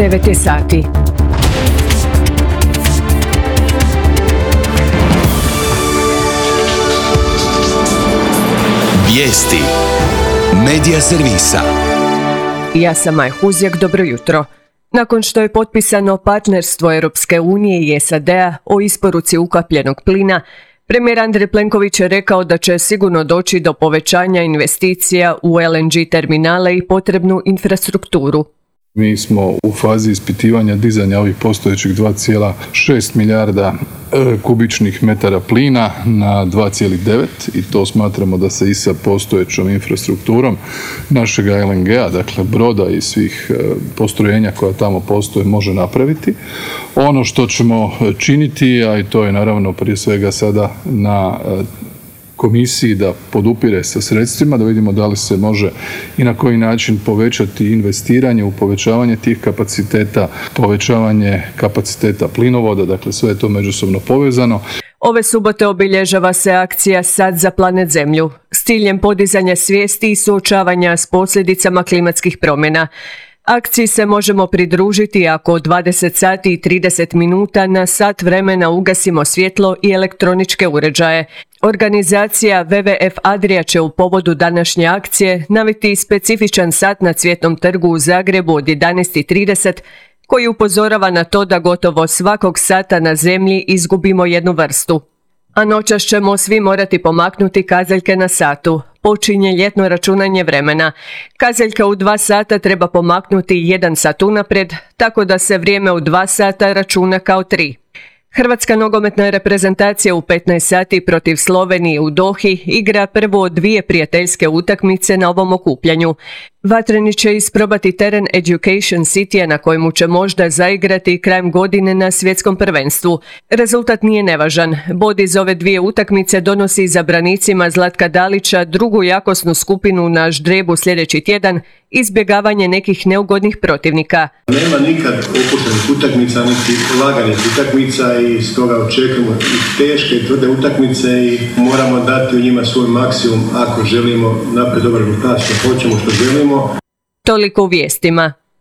9 je sati. Vijesti Medija servisa. Ja sam Maj Huzjak, dobro jutro. Nakon što je potpisano partnerstvo Europske unije i SAD-a o isporuci ukapljenog plina, premijer Andrej Plenković je rekao da će sigurno doći do povećanja investicija u LNG terminale i potrebnu infrastrukturu. Mi smo u fazi ispitivanja dizanja ovih postojećih 2,6 milijarda kubičnih metara plina na 2,9 i to smatramo da se i sa postojećom infrastrukturom našega LNG-a, dakle broda i svih postrojenja koja tamo postoje, može napraviti. Ono što ćemo činiti, a i to je naravno prije svega sada na komisiji da podupire sa sredstvima, da vidimo da li se može i na koji način povećati investiranje u povećavanje tih kapaciteta, povećavanje kapaciteta plinovoda, dakle sve je to međusobno povezano. Ove subote obilježava se akcija Sad za planet Zemlju s ciljem podizanja svijesti i suočavanja s posljedicama klimatskih promjena. Akciji se možemo pridružiti ako 20 sati i 30 minuta na sat vremena ugasimo svjetlo i elektroničke uređaje. Organizacija WWF Adria će u povodu današnje akcije navesti specifičan sat na Cvjetnom trgu u Zagrebu od 11:30 koji upozorava na to da gotovo svakog sata na zemlji izgubimo jednu vrstu. A noćas ćemo svi morati pomaknuti kazaljke na satu. Počinje ljetno računanje vremena. Kazaljka u 2 sata treba pomaknuti 1 sat unaprijed, tako da se vrijeme u 2 sata računa kao 3. Hrvatska nogometna reprezentacija u 15 sati protiv Slovenije u Dohi igra prvu od 2 prijateljske utakmice na ovom okupljanju. Vatreni će isprobati teren Education Citya na kojemu će možda zaigrati krajem godine na svjetskom prvenstvu. Rezultat nije nevažan. Bod iz ove 2 utakmice donosi zabranicima Zlatka Dalića drugu jakosnu skupinu na ždrijebu sljedeći tjedan, izbjegavanje nekih neugodnih protivnika. Nema nikad opuštenih utakmica, niti laganih utakmica i stoga očekujemo i teške i tvrde utakmice i moramo dati u njima svoj maksimum ako želimo napraviti dobar rezultat, što hoćemo, što želimo. Toliko u vijestima.